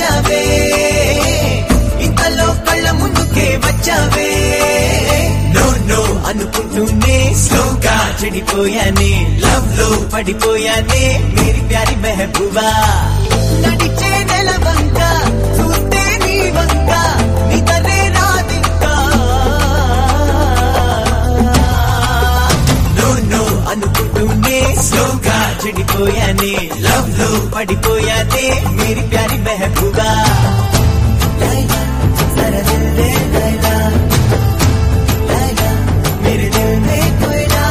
నచ్చావే ఇంతలో కళ్ళ ముందుకే వచ్చావే నో నో అనుకుంటూనే స్లోగా చెడిపోయానే లవ్ లో పడిపోయానే మేరీ ప్యారీ మెహబూబా నడిచే నెల వంక చూస్తే నీ వంక నిదరే రాదింకా నో నో అనుకుంటూనే స్లోగా చెడిపోయానే లవ్ లో పడిపోయానే మేరీ ప్యారీ మెహబూబా లైలా జరా దిల్ దే లైలా లైలా मेरे दिल में कोयला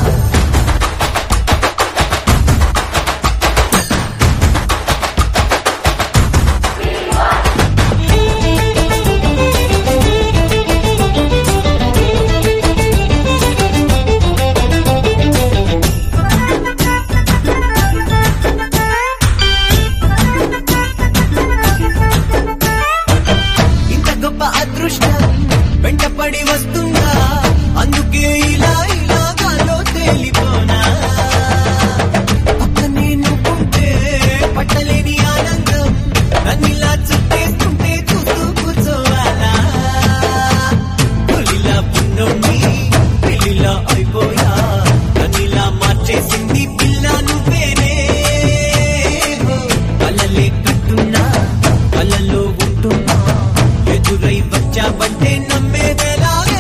ఇంత గొప్ప అదృష్టం వెంటపడి వస్తుందా అందుకే ఇలా ఇలా గాల్లో తేలిపోనా పక్కనే నువ్వుంటే పట్టలేని ఆనందం నన్నిలా చుట్టేస్తుంటే చూస్తూ కూర్చోవాలా తొలిలా పున్నోణ్ణి పెళ్లిలా అయిపోయా నన్నిలా మార్చేసింది పిల్ల నువ్వేనే కలలే కట్టున్నా కలలో ఉంటున్నా ఎదురై వచ్చావంటే నమ్మేదేలాగే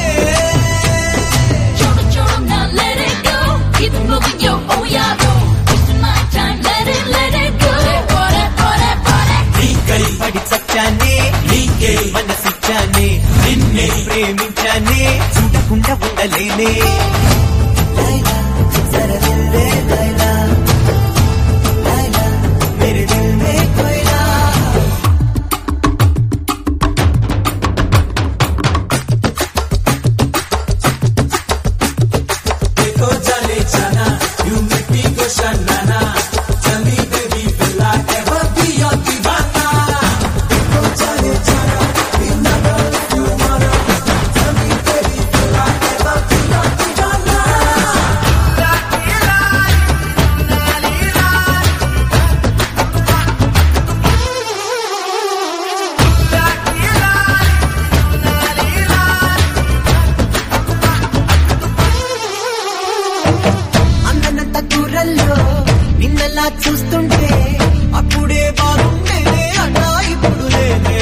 పడి చచ్చానే నీకే మనసిచ్చానే నిన్నే ప్రేమించానే చూడకుండా ఉండలేనే లైలా జరా దిల్ దే లైలా లైలా మేరే దిల్ మే కోయలా देखो जाने जाना यू मिट्टी को शनाना चली baby will I ever be your दीवाना देखो जाने जाना बिना डर you wanna चली baby will I ever be your दीवाना అందనంత దూరంలో నిన్నలా చూస్తుంటే అప్పుడే బాగుండేదే అన్నా ఇప్పుడు లేదే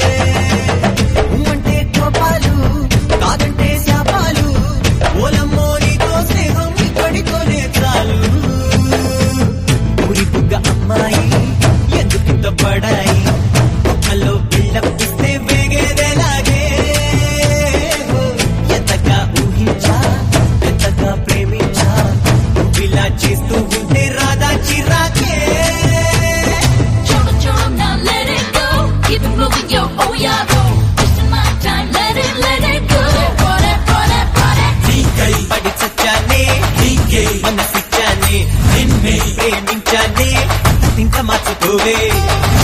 అంటే కోపాలు కాదంటే శాపాలు ఓలమ్మో నీతో స్నేహం ఇక్కడితోనే చాలు ఊరి బుగ్గ అమ్మాయి ఎందుకింత పడాయి ఒక్కలో పిల్లపిస్తే వేగేదేలాగే ఎంతగా ఊహించా ఎంతగా ప్రేమించా ఇలా చేస్తూ ఉంటే రాదా చిరాకే నీకై పడి చచ్చానే నీకే మనసిచ్చానే నిన్నే ప్రేమించానే ఇంకా మార్చుకోవే